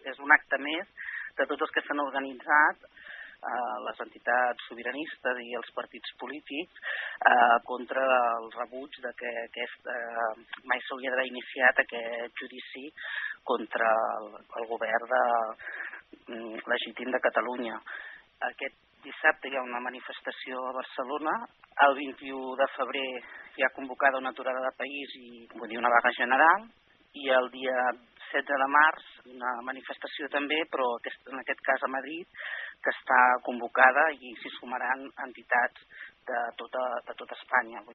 és un acte més de tots els que s'han organitzat, les entitats sobiranistes i els partits polítics, contra el rebuig de que mai s'hauria d'haver iniciat aquest judici contra el govern legítim de Catalunya. Aquest dissabte hi ha una manifestació a Barcelona, el 21 de febrer hi ha convocada una aturada de país i una vaga general, i el dia 16 de març una manifestació també, però en aquest cas a Madrid, que està convocada i s'hi sumaran entitats de tota Espanya.